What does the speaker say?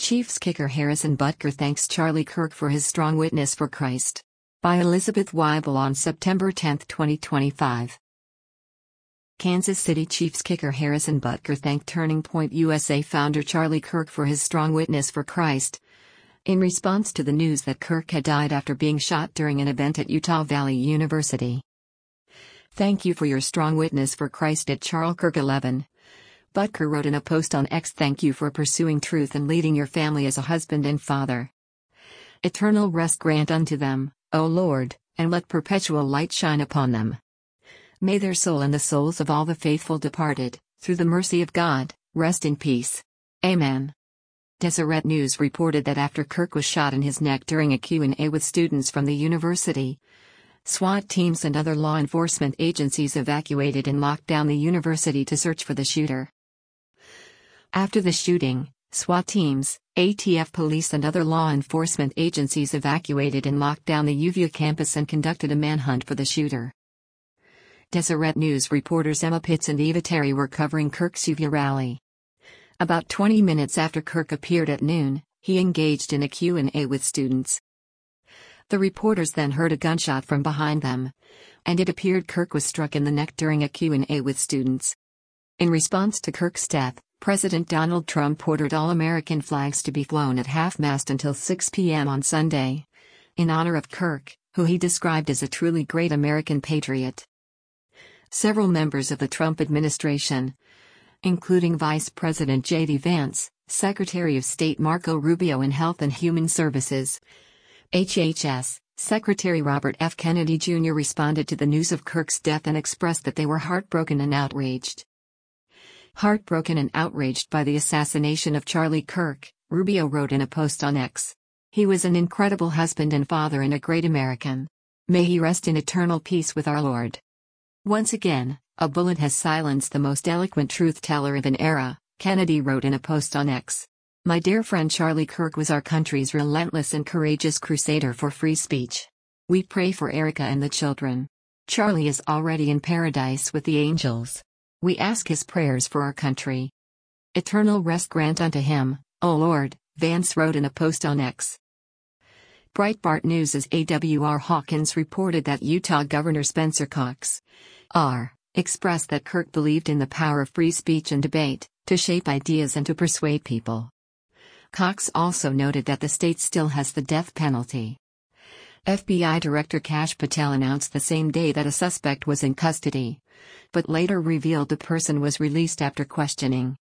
Chiefs kicker Harrison Butker thanks Charlie Kirk for his strong witness for Christ. By Elizabeth Weibel on September 10, 2025. Kansas City Chiefs kicker Harrison Butker thanked Turning Point USA founder Charlie Kirk for his strong witness for Christ, in response to the news that Kirk had died after being shot during an event at Utah Valley University. "Thank you for your strong witness for Christ at Charlie Kirk 11. Butker wrote in a post on X. Thank you for pursuing truth and leading your family as a husband and father. Eternal rest grant unto them, O Lord, and let perpetual light shine upon them. May their soul and the souls of all the faithful departed, through the mercy of God, rest in peace. Amen." Deseret News reported that after Kirk was shot in his neck during a Q&A with students from the university, SWAT teams and other law enforcement agencies evacuated and locked down the university to search for the shooter. After the shooting, SWAT teams, ATF police and other law enforcement agencies evacuated and locked down the UVA campus and conducted a manhunt for the shooter. Deseret News reporters Emma Pitts and Eva Terry were covering Kirk's UVA rally. About 20 minutes after Kirk appeared at noon, he engaged in a Q&A with students. The reporters then heard a gunshot from behind them, and it appeared Kirk was struck in the neck during a Q&A with students. In response to Kirk's death, President Donald Trump ordered all American flags to be flown at half-mast until 6 p.m. on Sunday, in honor of Kirk, who he described as a truly great American patriot. Several members of the Trump administration, including Vice President J.D. Vance, Secretary of State Marco Rubio and Health and Human Services, HHS, Secretary Robert F. Kennedy Jr. responded to the news of Kirk's death and expressed that they were heartbroken and outraged. "Heartbroken and outraged by the assassination of Charlie Kirk," Rubio wrote in a post on X. "He was an incredible husband and father and a great American. May he rest in eternal peace with our Lord." "Once again, a bullet has silenced the most eloquent truth-teller of an era," Kennedy wrote in a post on X. "My dear friend Charlie Kirk was our country's relentless and courageous crusader for free speech. We pray for Erica and the children. Charlie is already in paradise with the angels. We ask his prayers for our country. Eternal rest grant unto him, O Lord," Vance wrote in a post on X. Breitbart News' AWR Hawkins reported that Utah Governor Spencer Cox, R., expressed that Kirk believed in the power of free speech and debate, to shape ideas and to persuade people. Cox also noted that the state still has the death penalty. FBI Director Kash Patel announced the same day that a suspect was in custody, but later revealed the person was released after questioning.